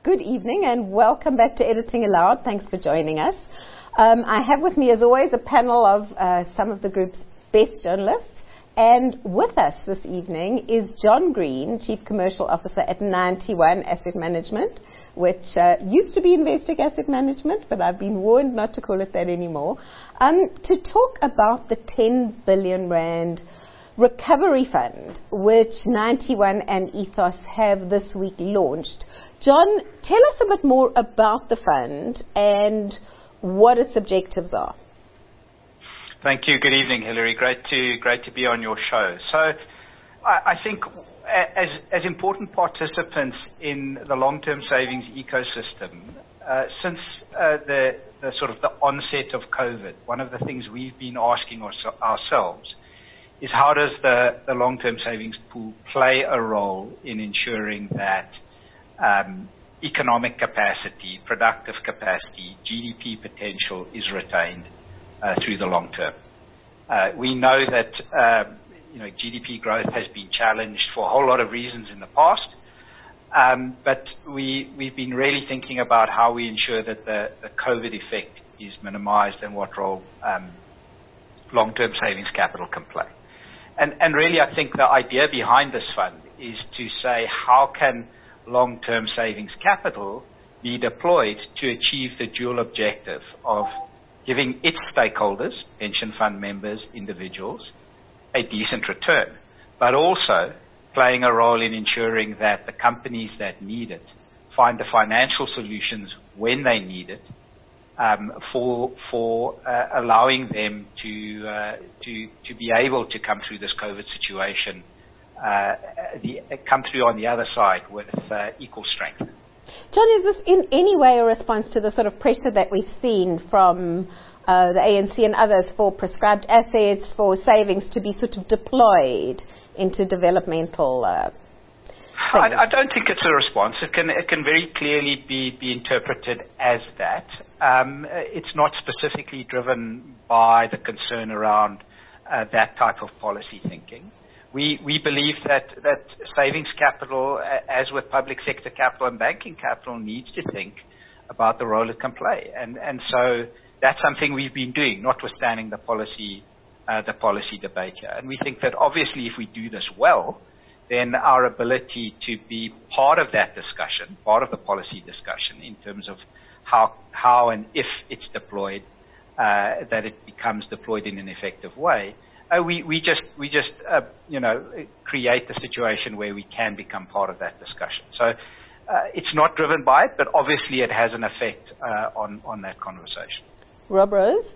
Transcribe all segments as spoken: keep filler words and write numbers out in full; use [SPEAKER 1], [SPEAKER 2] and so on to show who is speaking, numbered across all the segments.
[SPEAKER 1] Good evening and welcome back to Editing Aloud. Thanks for joining us. Um, I have with me, as always, a panel of uh, some of the group's best journalists. And with us this evening is John Green, Chief Commercial Officer at Ninety One Asset Management, which uh, used to be Investec Asset Management, but I've been warned not to call it that anymore, um, to talk about the ten billion rand recovery fund, which Ninety One and Ethos have this week launched. John, tell us a bit more about the fund and what its objectives are.
[SPEAKER 2] Thank you. Good evening, Hilary. Great to great to be on your show. So, I, I think as as important participants in the long-term savings ecosystem, uh, since uh, the the sort of the onset of COVID, one of the things we've been asking our, ourselves is how does the the long-term savings pool play a role in ensuring that um, economic capacity, productive capacity, G D P potential is retained Uh, through the long term. Uh, we know that uh, you know G D P growth has been challenged for a whole lot of reasons in the past, um, but we we've been really thinking about how we ensure that the, the COVID effect is minimized and what role um, long-term savings capital can play. And and really, I think the idea behind this fund is to say how can long-term savings capital be deployed to achieve the dual objective of giving its stakeholders, pension fund members, individuals, a decent return, but also playing a role in ensuring that the companies that need it find the financial solutions when they need it, um, for for uh, allowing them to uh, to to be able to come through this COVID situation, uh, the, come through on the other side with uh, equal strength.
[SPEAKER 1] John, is this in any way a response to the sort of pressure that we've seen from uh, the A N C and others for prescribed assets, for savings to be sort of deployed into developmental uh,
[SPEAKER 2] I, I don't think it's a response. It can it can very clearly be, be interpreted as that. Um, it's not specifically driven by the concern around uh, that type of policy thinking. We we believe that, that savings capital, as with public sector capital and banking capital, needs to think about the role it can play, and and so that's something we've been doing, notwithstanding the policy uh, the policy debate here. And we think that obviously, if we do this well, then our ability to be part of that discussion, part of the policy discussion, in terms of how how and if it's deployed, uh, that it becomes deployed in an effective way. Uh, we, we just, we just uh, you know, create a situation where we can become part of that discussion. So uh, it's not driven by it, but obviously it has an effect uh, on, on that conversation.
[SPEAKER 1] Rob Rose?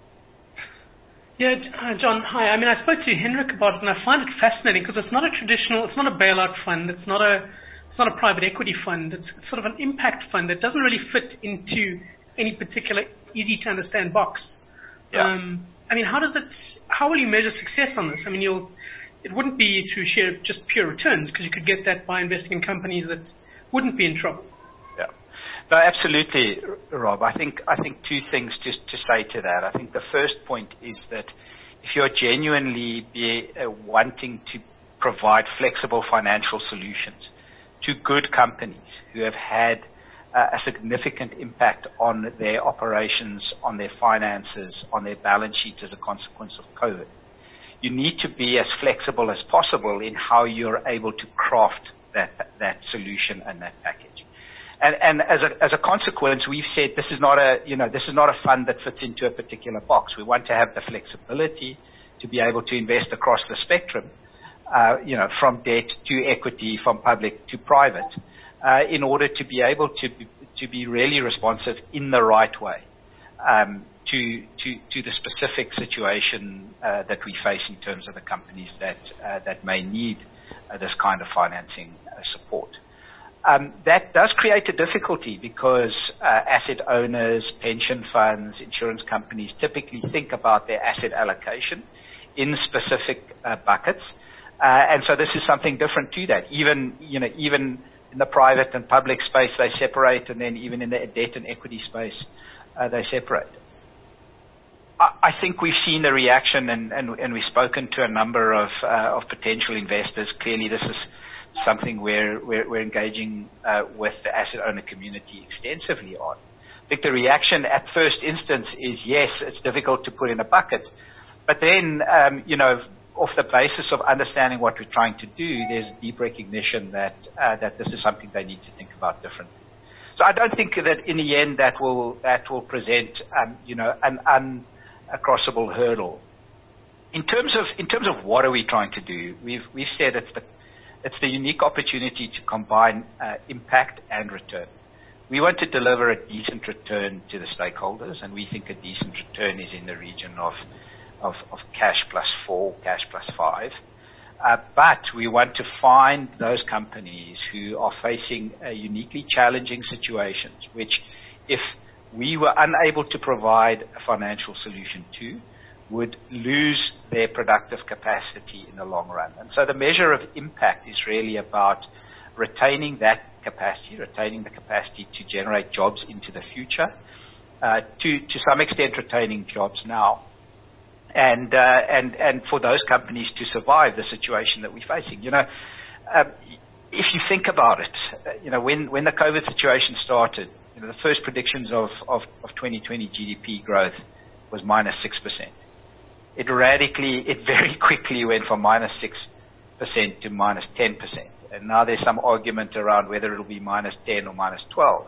[SPEAKER 3] Yeah, uh, John, hi. I mean, I spoke to Henrik about it, and I find it fascinating because it's not a traditional, it's not a bailout fund, it's not a, it's not a private equity fund. It's, it's sort of an impact fund that doesn't really fit into any particular easy-to-understand box.
[SPEAKER 2] Yeah.
[SPEAKER 3] Um, I mean, how does it? How will you measure success on this? I mean, you'll. It wouldn't be through sheer just pure returns, because you could get that by investing in companies that wouldn't be in trouble.
[SPEAKER 2] Yeah, no, absolutely, Rob. I think I think two things just to say to that. I think the first point is that if you're genuinely be, uh, wanting to provide flexible financial solutions to good companies who have had Uh, a significant impact on their operations, on their finances, on their balance sheets as a consequence of COVID, you need to be as flexible as possible in how you're able to craft that that solution and that package. And, and as a as a consequence, we've said this is not a you know this is not a fund that fits into a particular box. We want to have the flexibility to be able to invest across the spectrum, uh, you know, from debt to equity, from public to private. Uh, in order to be able to be, to be really responsive in the right way um, to, to to the specific situation uh, that we face in terms of the companies that uh, that may need uh, this kind of financing uh, support. Um, that does create a difficulty because uh, asset owners, pension funds, insurance companies typically think about their asset allocation in specific uh, buckets, uh, and so this is something different to that. Even you know even in the private and public space, they separate, and then even in the debt and equity space, uh, they separate. I, I think we've seen the reaction, and, and, and we've spoken to a number of, uh, of potential investors. Clearly, this is something we're, we're, we're engaging uh, with the asset owner community extensively on. I think the reaction at first instance is, yes, it's difficult to put in a bucket. But then, um, you know, off the basis of understanding what we're trying to do, there's deep recognition that uh, that this is something they need to think about differently. So I don't think that in the end that will that will present, um, you know, an uncrossable hurdle. In terms of in terms of what are we trying to do, we've we've said it's the it's the unique opportunity to combine uh, impact and return. We want to deliver a decent return to the stakeholders, and we think a decent return is in the region of Of, of cash plus four, cash plus five. Uh, but we want to find those companies who are facing uh, uniquely challenging situations, which if we were unable to provide a financial solution to, would lose their productive capacity in the long run. And so the measure of impact is really about retaining that capacity, retaining the capacity to generate jobs into the future, uh, to, to some extent retaining jobs now. And, uh, and, and for those companies to survive the situation that we're facing. You know, um, if you think about it, uh, you know, when, when the COVID situation started, you know, the first predictions of, of, of twenty twenty G D P growth was minus six percent. It radically, it very quickly went from minus six percent to minus ten percent. And now there's some argument around whether it'll be minus ten or minus twelve.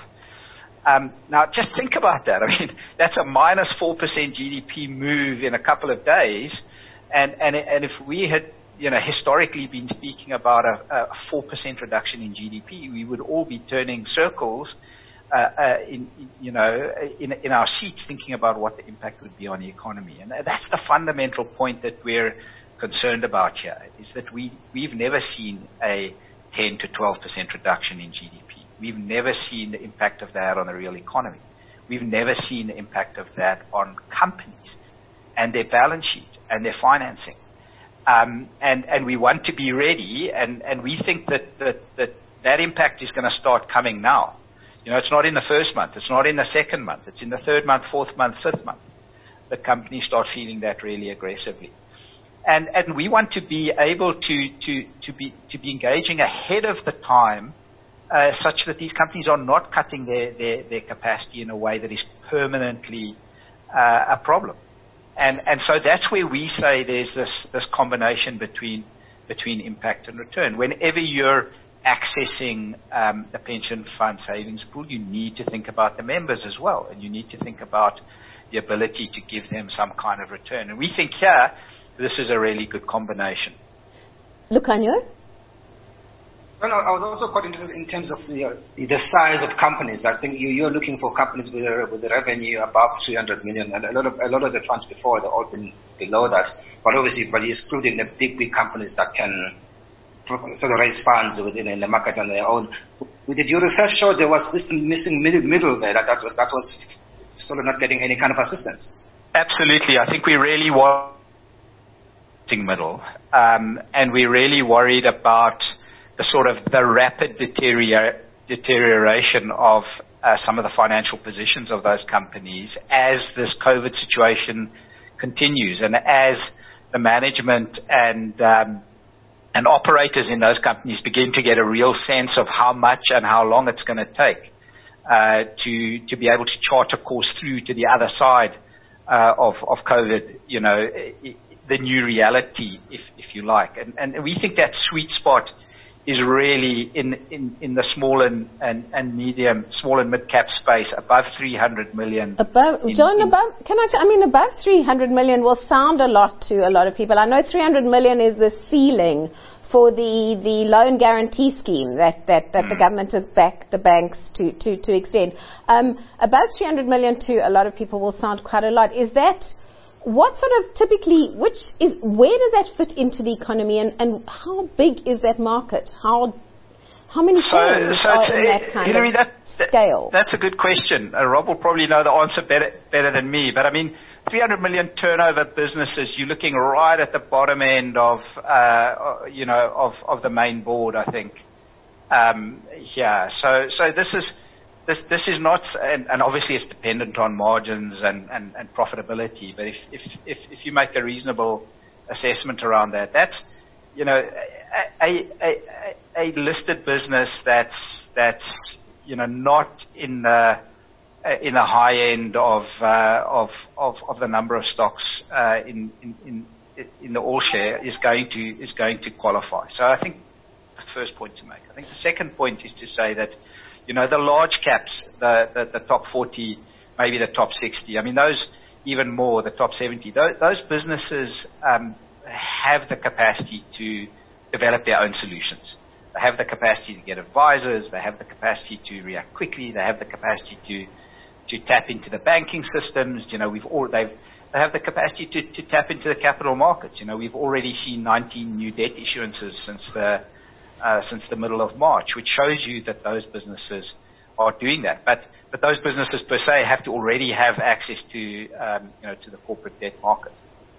[SPEAKER 2] Um, now, just think about that. I mean, that's a minus four percent G D P move in a couple of days. And, and, and if we had, you know, historically been speaking about a, a four percent reduction in G D P, we would all be turning circles, uh, uh, in, in, you know, in, in our seats thinking about what the impact would be on the economy. And that's the fundamental point that we're concerned about here, is that we, we've never seen a ten to twelve percent reduction in G D P. We've never seen the impact of that on the real economy. We've never seen the impact of that on companies and their balance sheet and their financing. Um, and, and we want to be ready, and, and we think that, that, that that impact is going to start coming now. You know, it's not in the first month. It's not in the second month. It's in the third month, fourth month, fifth month. The companies start feeling that really aggressively. And, and we want to be able to, to, to, be, to be engaging ahead of the time, Uh, such that these companies are not cutting their, their, their capacity in a way that is permanently uh, a problem. And, and so that's where we say there's this, this combination between, between impact and return. Whenever you're accessing um, the pension fund savings pool, you need to think about the members as well, and you need to think about the ability to give them some kind of return. And we think here this is a really good combination.
[SPEAKER 1] Lucanio?
[SPEAKER 4] No, no, I was also quite interested in terms of you know, the size of companies. I think you, you're looking for companies with a, with a revenue above three hundred million, and a lot of a lot of the funds before they've all been below that. But obviously, but you're excluding the big, big companies that can sort of raise funds within in the market on their own. Did your research show there was this missing middle, middle there that that was, that was sort of not getting any kind of assistance?
[SPEAKER 2] Absolutely, I think we really want middle, um, and we're really worried about the sort of the rapid deterior- deterioration of uh, some of the financial positions of those companies as this COVID situation continues, and as the management and um, and operators in those companies begin to get a real sense of how much and how long it's going to take uh, to to be able to chart a course through to the other side uh, of of COVID, you know, the new reality, if if you like, and and we think that sweet spot is really in, in, in the small and, and, and medium, small and mid-cap space, above three hundred million.
[SPEAKER 1] Above, in, John, in above, can I, I mean, above three hundred million will sound a lot to a lot of people. I know three hundred million is the ceiling for the, the loan guarantee scheme that, that, that mm. the government has backed the banks to, to, to extend. Um, above three hundred million to a lot of people will sound quite a lot. Is that, what sort of typically, which is, where does that fit into the economy, and, and how big is that market? How how many
[SPEAKER 2] so,
[SPEAKER 1] firms
[SPEAKER 2] so
[SPEAKER 1] are in that kind
[SPEAKER 2] Hillary,
[SPEAKER 1] of
[SPEAKER 2] that,
[SPEAKER 1] scale?
[SPEAKER 2] That's a good question. Uh, Rob will probably know the answer better, better than me. But I mean, three hundred million turnover businesses, you're looking right at the bottom end of, uh, you know, of, of the main board, I think. Um, yeah. So, so this is this this is not, and, and obviously it's dependent on margins and, and, and profitability. But if, if if if you make a reasonable assessment around that, that's, you know, a a, a, a listed business that's that's you know not in the in the high end of uh, of, of of the number of stocks uh, in, in in in the all share is going to is going to qualify. So I think the first point to make. I think the second point is to say that, you know, the large caps, the the, the top forty, maybe the top sixty. I mean, those even more, the top seventy. Those, those businesses um, have the capacity to develop their own solutions. They have the capacity to get advisors. They have the capacity to react quickly. They have the capacity to to tap into the banking systems. You know, we've all they've they have the capacity to, to tap into the capital markets. You know, we've already seen nineteen new debt issuances since the uh, since the middle of March, which shows you that those businesses are doing that. But but those businesses per se have to already have access to um, you know to the corporate debt market.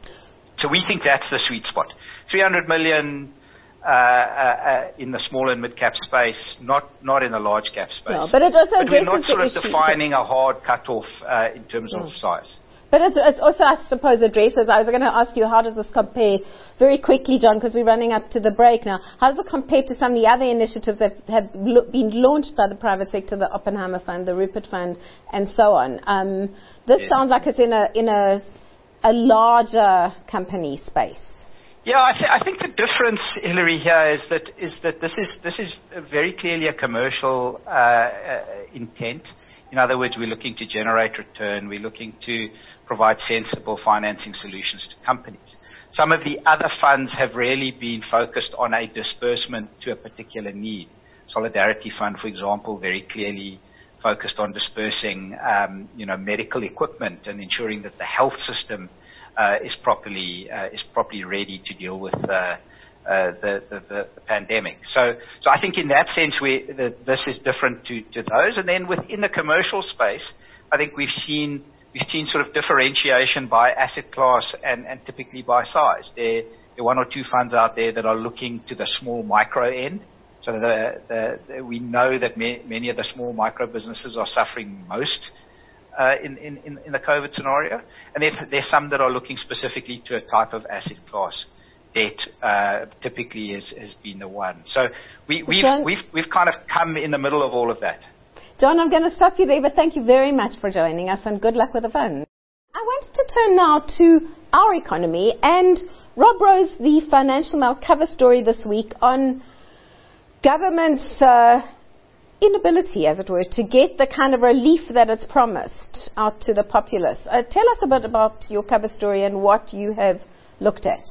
[SPEAKER 2] So we think that's the sweet spot. three hundred million. Uh, uh, uh, in the small and mid-cap space, not not in the large-cap space.
[SPEAKER 1] No, but it also
[SPEAKER 2] but we're not
[SPEAKER 1] addresses
[SPEAKER 2] sort
[SPEAKER 1] the
[SPEAKER 2] of
[SPEAKER 1] issue.
[SPEAKER 2] defining a hard cutoff uh, in terms mm. of size.
[SPEAKER 1] But it's, it's also, I suppose, addresses. I was going to ask you, how does this compare, very quickly, John, because we're running up to the break now. How does it compare to some of the other initiatives that have lo- been launched by the private sector, the Oppenheimer Fund, the Rupert Fund, and so on? Um, this yes. sounds like it's in a in a a larger company space.
[SPEAKER 2] Yeah, I, th- I think the difference, Hilary, here is that is that this is this is very clearly a commercial uh, uh, intent. In other words, we're looking to generate return. We're looking to provide sensible financing solutions to companies. Some of the other funds have really been focused on a disbursement to a particular need. Solidarity Fund, for example, very clearly focused on dispersing, um, you know, medical equipment and ensuring that the health system Uh, is properly uh, is properly ready to deal with uh, uh, the, the, the, the pandemic. So, so I think in that sense, we the, this is different to, to those. And then within the commercial space, I think we've seen we've seen sort of differentiation by asset class and, and typically by size. There, there are one or two funds out there that are looking to the small micro end. So the, the, the, we know that ma- many of the small micro businesses are suffering most. Uh, in, in, in the COVID scenario. And there, there's some that are looking specifically to a type of asset class. Debt uh, typically is, has been the one. So we, we've, John, we've, we've kind of come in the middle of all of that.
[SPEAKER 1] John, I'm going to stop you there, but thank you very much for joining us and good luck with the fund. I wanted to turn now to our economy, and Rob Rose, the Financial Mail cover story this week on government's uh, inability, as it were, to get the kind of relief that it's promised out to the populace. Uh, tell us a bit about your cover story and what you have looked at.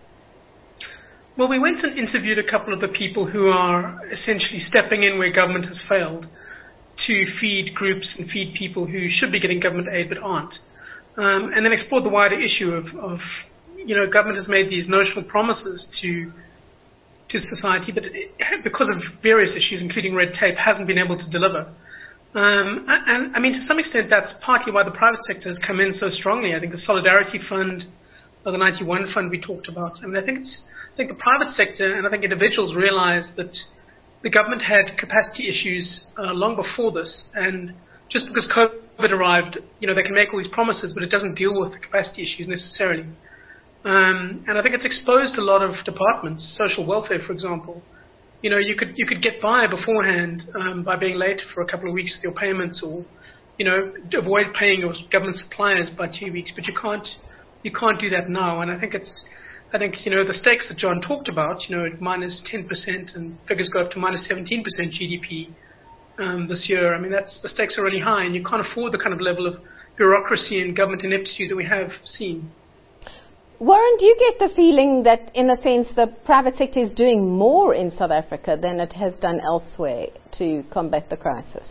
[SPEAKER 3] Well, we went and interviewed a couple of the people who are essentially stepping in where government has failed to feed groups and feed people who should be getting government aid but aren't. Um, and then explored the wider issue of, of, you know, government has made these notional promises to to society, but it, because of various issues, including red tape, hasn't been able to deliver. Um, and, I mean, to some extent, that's partly why the private sector has come in so strongly. I think the Solidarity Fund, or the ninety-one Fund we talked about. I mean, I think it's, I think the private sector and I think individuals realized that the government had capacity issues uh, long before this, and just because COVID arrived, you know, they can make all these promises, but it doesn't deal with the capacity issues necessarily. Um, and I think it's exposed a lot of departments, social welfare, for example. You know, you could you could get by beforehand um, by being late for a couple of weeks with your payments, or, you know, avoid paying your government suppliers by two weeks. But you can't you can't do that now. And I think it's I think you know the stakes that John talked about. You know, minus ten percent and figures go up to minus seventeen percent G D P um, this year. I mean, that's the stakes are really high, and you can't afford the kind of level of bureaucracy and government ineptitude that we have seen.
[SPEAKER 1] Warren, do you get the feeling that, in a sense, the private sector is doing more in South Africa than it has done elsewhere to combat the crisis?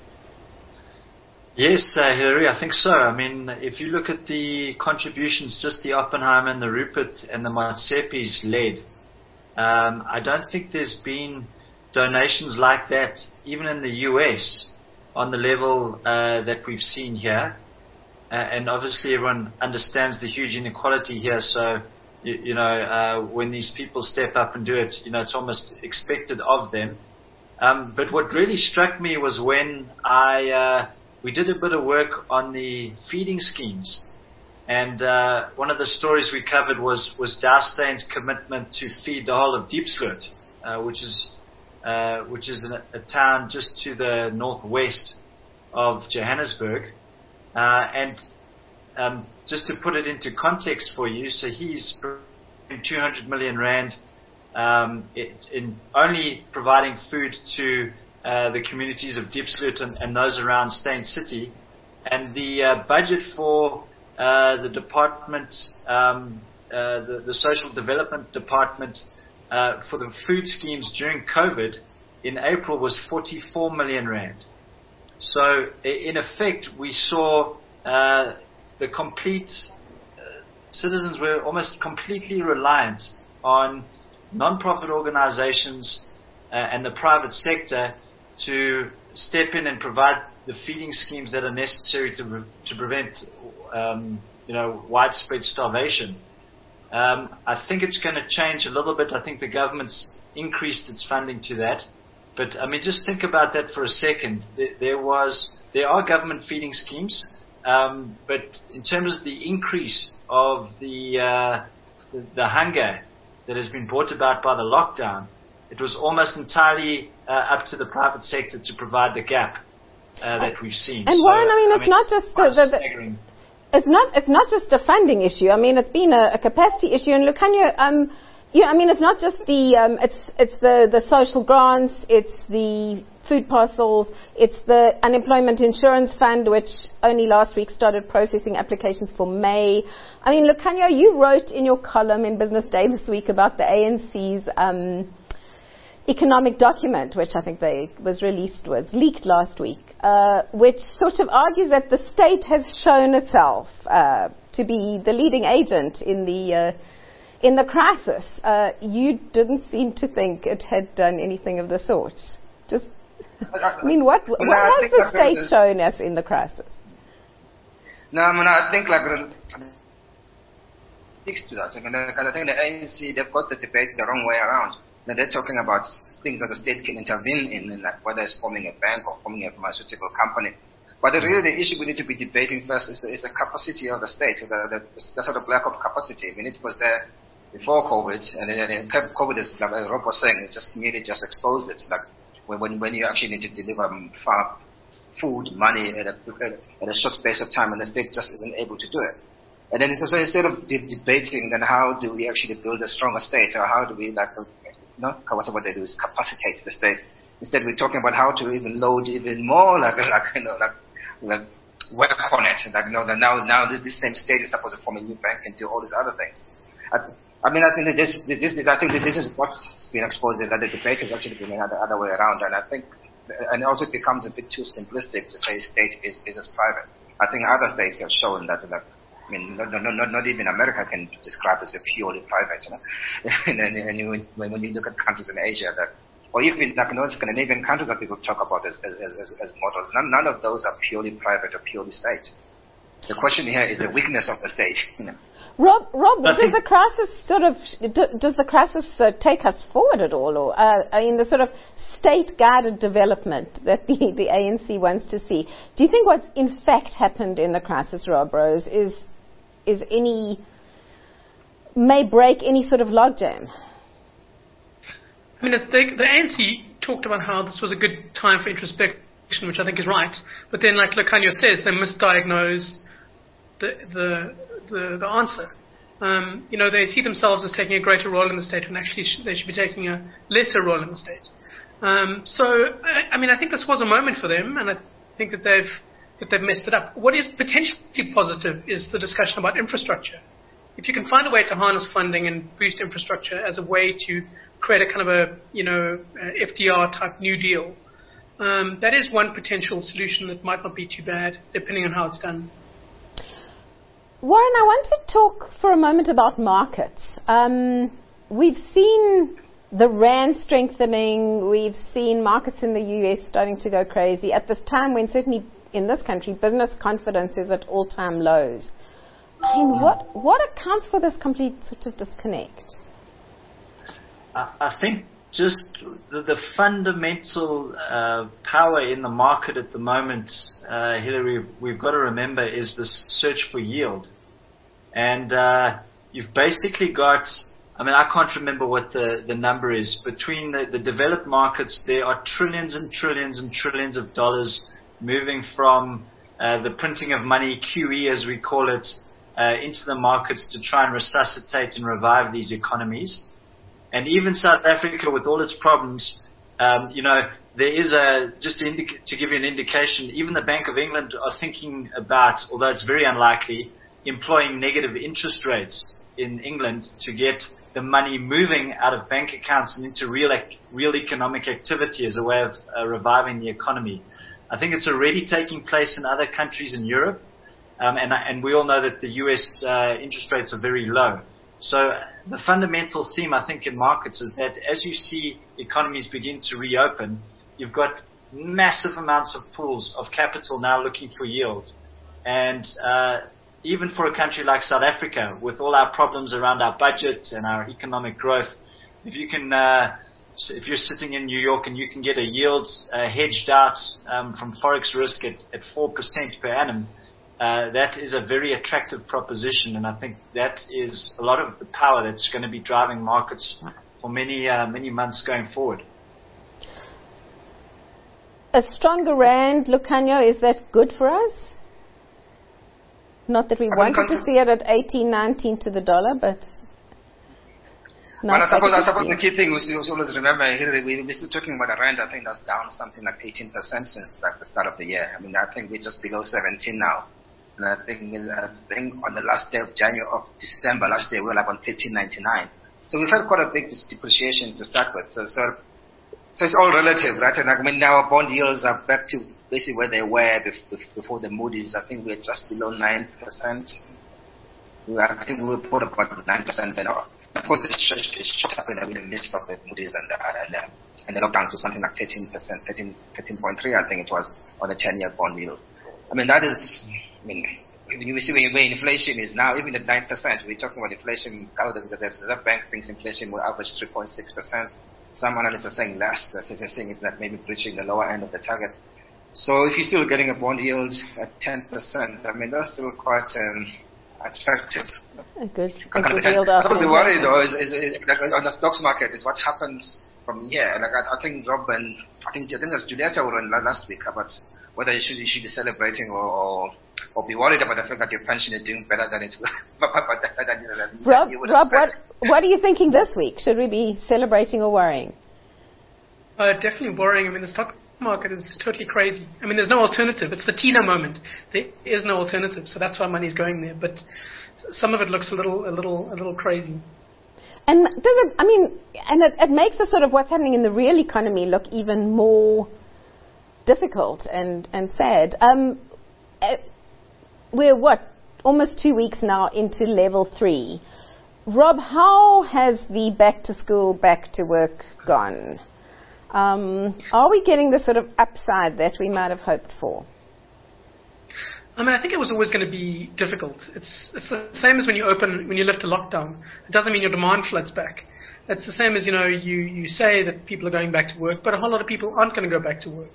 [SPEAKER 5] Yes, uh, Hilary, I think so. I mean, if you look at the contributions just the Oppenheimer and the Rupert and the Motsepis led, um, I don't think there's been donations like that, even in the U S, on the level uh, that we've seen here. Uh, and obviously everyone understands the huge inequality here, so, you, you know, uh, when these people step up and do it, you know, it's almost expected of them. Um, but what really struck me was when I uh, we did a bit of work on the feeding schemes. And uh, one of the stories we covered was, was Douwstein's commitment to feed the whole of Diepsloot, uh, which is uh, which is a, a town just to the northwest of Johannesburg. Uh, and um, just to put it into context for you, so he's providing two hundred million rand um, in, in only providing food to uh, the communities of Diepsloot and, and those around Steyn City. And the uh, budget for Uh, the department, um, uh, the, the social development department uh, for the food schemes during COVID in April was forty-four million rand. So in effect, we saw uh, the complete uh, citizens were almost completely reliant on non-profit organizations uh, and the private sector to step in and provide the feeding schemes that are necessary to to prevent, um, you know, widespread starvation. Um, I think it's going to change a little bit. I think the government's increased its funding to that. But I mean, just think about that for a second. There, there was, there are government feeding schemes, um, but in terms of the increase of the, uh, the the hunger that has been brought about by the lockdown, it was almost entirely uh, up to the private sector to provide the gap. Uh, that we've seen.
[SPEAKER 1] And
[SPEAKER 5] so,
[SPEAKER 1] Warren, I mean, it's
[SPEAKER 5] I mean,
[SPEAKER 1] not just the, the, the it's not it's not just a funding issue. I mean, it's been a, a capacity issue. And Lukhanyo, um, yeah, I mean, it's not just the um, it's it's the, the social grants, it's the food parcels, it's the unemployment insurance fund, which only last week started processing applications for May. I mean, Lukhanyo, you wrote in your column in Business Day this week about the A N C's Um, economic document, which I think they was released, was leaked last week, uh, which sort of argues that the state has shown itself uh, to be the leading agent in the uh, in the crisis. Uh, you didn't seem to think it had done anything of the sort. Just, I mean, what, what
[SPEAKER 4] no,
[SPEAKER 1] has the state shown us in the crisis?
[SPEAKER 4] No, I mean, I think like speaks to that. I mean, I think the A N C, they've got the debate the wrong way around. Now they're talking about things that the state can intervene in, in like whether it's forming a bank or forming a pharmaceutical company. But the, really the issue we need to be debating first is the, is the capacity of the state, the, the, the sort of lack of capacity. I mean, it was there before COVID, and then COVID is, like Rob was saying, it just merely just exposed it. Like when when you actually need to deliver far food, money at a, at a short space of time, and the state just isn't able to do it. And then so instead of de- debating, then how do we actually build a stronger state, or how do we like No, what they do is capacitate the state. Instead, we're talking about how to even load even more, like, like you know, like, like work on it. Like, you know, that now, now this, this same state is supposed to form a new bank and do all these other things. I, I mean, I think that this, this, I think that this is what's been exposed. That the debate has actually been the other, other way around, and I think, and also it becomes a bit too simplistic to say state is business private. I think other states have shown that, that I mean, not, not, not, not even America can describe as a purely private, you know. and, and, and you, when, when you look at countries in Asia, that, or even like, you know, Scandinavian countries that people talk about as, as, as, as models, none, none of those are purely private or purely state. The question here is the weakness of the state. You know.
[SPEAKER 1] Rob, Rob, does the crisis sort of does the crisis uh, take us forward at all, or uh, I mean the sort of state-guided development that the, the A N C wants to see? Do you think what's in fact happened in the crisis, Rob Rose, is is any may break any sort of logjam?
[SPEAKER 3] I mean, the, the A N C talked about how this was a good time for introspection, which I think is right. But then, like Lukhanyo says, they misdiagnose the the the, the answer. Um, you know, they see themselves as taking a greater role in the state when actually sh- they should be taking a lesser role in the state. Um, so, I, I mean, I think this was a moment for them, and I think that they've that they've messed it up. What is potentially positive is the discussion about infrastructure. If you can find a way to harness funding and boost infrastructure as a way to create a kind of a, you know, F D R type New Deal, um, that is one potential solution that might not be too bad, depending on how it's done.
[SPEAKER 1] Warren, I want to talk for a moment about markets. Um, we've seen the rand strengthening. We've seen markets in the U S starting to go crazy at this time when certainly in this country business confidence is at all-time lows. I mean, what what accounts for this complete sort of disconnect?
[SPEAKER 5] I, I think just the, the fundamental uh, power in the market at the moment, uh, Hillary, we've got to remember, is the search for yield. And uh, you've basically got, I mean, I can't remember what the, the number is. Between the, the developed markets, there are trillions and trillions and trillions of dollars moving from uh, the printing of money, Q E as we call it, uh, into the markets to try and resuscitate and revive these economies. And even South Africa, with all its problems, um, you know, there is a, just to, indica- to give you an indication, even the Bank of England are thinking about, although it's very unlikely, employing negative interest rates in England to get the money moving out of bank accounts and into real, ec- real economic activity as a way of uh, reviving the economy. I think it's already taking place in other countries in Europe, um, and, and we all know that the U S uh, interest rates are very low. So the fundamental theme, I think, in markets is that as you see economies begin to reopen, you've got massive amounts of pools of capital now looking for yield. And uh, even for a country like South Africa, with all our problems around our budget and our economic growth, if you can, uh, if you're sitting in New York and you can get a yield uh, hedged out um, from forex risk at, at four percent per annum, Uh, that is a very attractive proposition, and I think that is a lot of the power that's going to be driving markets for many uh, many months going forward.
[SPEAKER 1] A stronger rand, Lukhanyo, is that good for us? Not that we wanted to see it at eighteen, nineteen to the dollar, but...
[SPEAKER 4] Well, I suppose, I suppose the key thing we always remember, Hillary, we, we're still talking about a rand, I think that's down something like eighteen percent since like the start of the year. I mean, I think we're just below seventeen now. And I think, I think on the last day of January, of December last year, we were like on thirteen ninety-nine. So we've had quite a big depreciation to start with. So, so, so it's all relative, right? And I mean, now our bond yields are back to basically where they were before the Moody's. I think we're just below nine percent. I think we put about nine percent then. Of course, it's shot up in the midst of the Moody's and the, and the, and the lockdowns to something like thirteen percent, thirteen, thirteen point three, I think it was, on the ten-year bond yield. I mean, that is, I mean, you see where inflation is now, even at nine percent, we're talking about inflation, how the, the, the Reserve Bank thinks inflation will average three point six percent. Some analysts are saying less, they're saying it's like maybe breaching the lower end of the target. So if you're still getting a bond yield at ten percent, I mean, that's still quite um, attractive.
[SPEAKER 1] A good, a good yield.
[SPEAKER 4] I suppose the worry, though, is, is, is like on the stocks market is what happens from here. Like I, I think Rob and I think I think it was Julieta were on last week about whether you should you should be celebrating or, or or be worried about the fact that your pension is doing better than it will.
[SPEAKER 1] Rob, Rob what what are you thinking this week? Should we be celebrating or worrying?
[SPEAKER 3] Uh, definitely worrying. I mean, the stock market is totally crazy. I mean, there's no alternative. It's the Tina moment. There is no alternative, so that's why money's going there. But some of it looks a little, a little, a little crazy.
[SPEAKER 1] And does it? I mean, and it, it makes the sort of what's happening in the real economy look even more difficult and and sad. Um, uh, we're what almost two weeks now into level three. Rob, how has the back to school, back to work gone? Um, are we getting the sort of upside that we might have hoped for?
[SPEAKER 3] I mean, I think it was always going to be difficult. It's it's the same as when you open, when you lift a lockdown. It doesn't mean your demand floods back. It's the same as, you know, you, you say that people are going back to work, but a whole lot of people aren't going to go back to work.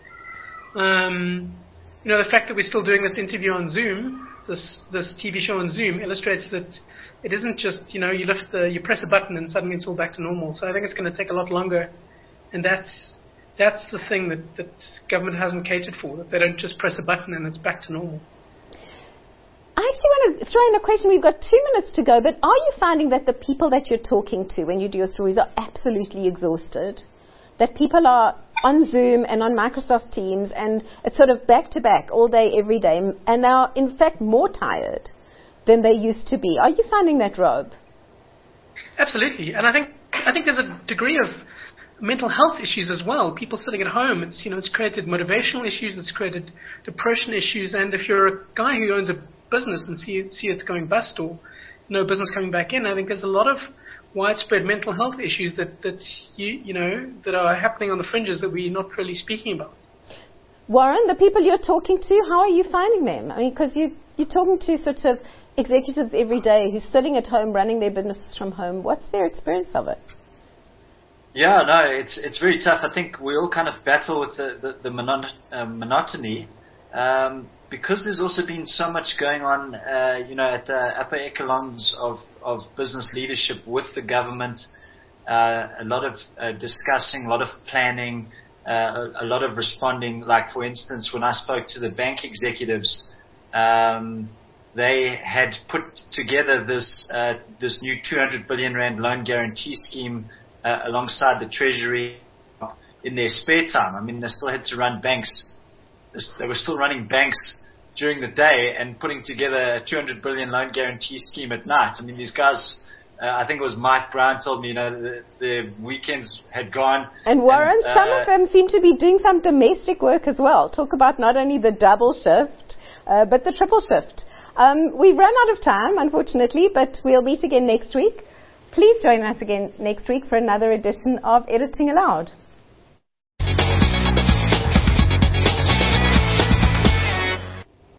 [SPEAKER 3] Um, you know, the fact that we're still doing this interview on Zoom, this this T V show on Zoom, illustrates that it isn't just, you know, you lift the, you press a button and suddenly it's all back to normal. So I think it's going to take a lot longer. And that's that's the thing that, that government hasn't catered for, that they don't just press a button and it's back to normal.
[SPEAKER 1] I actually want to throw in a question. We've got two minutes to go, but are you finding that the people that you're talking to when you do your stories are absolutely exhausted? That people are on Zoom and on Microsoft Teams and it's sort of back to back all day, every day, and they are in fact more tired than they used to be. Are you finding that, Rob?
[SPEAKER 3] Absolutely. And I think I think there's a degree of mental health issues as well. People sitting at home, it's, you know, it's created motivational issues, it's created depression issues, and if you're a guy who owns a business and see see it's going bust or no business coming back in, I think there's a lot of widespread mental health issues that that you you know that are happening on the fringes that we're not really speaking about.
[SPEAKER 1] Warren, the people you're talking to, how are you finding them? I mean, because you you're talking to sort of executives every day who's sitting at home running their businesses from home. What's their experience of it?
[SPEAKER 5] Yeah, no, it's it's very tough. I think we all kind of battle with the the, the mono, uh, monotony um, because there's also been so much going on, uh, you know, at the upper echelons of of business leadership with the government. Uh, a lot of uh, discussing, a lot of planning, uh, a, a lot of responding. Like for instance, when I spoke to the bank executives, um, they had put together this uh, this new two hundred billion rand loan guarantee scheme. Uh, alongside the Treasury in their spare time. I mean, they still had to run banks. They were still running banks during the day and putting together a two hundred billion loan guarantee scheme at night. I mean, these guys, uh, I think it was Mike Brown told me, you know, the, the weekends had gone.
[SPEAKER 1] And Warren,
[SPEAKER 5] and, uh,
[SPEAKER 1] some of them seem to be doing some domestic work as well. Talk about not only the double shift, uh, but the triple shift. Um, we've run out of time, unfortunately, but we'll meet again next week. Please join us again next week for another edition of Editing Aloud.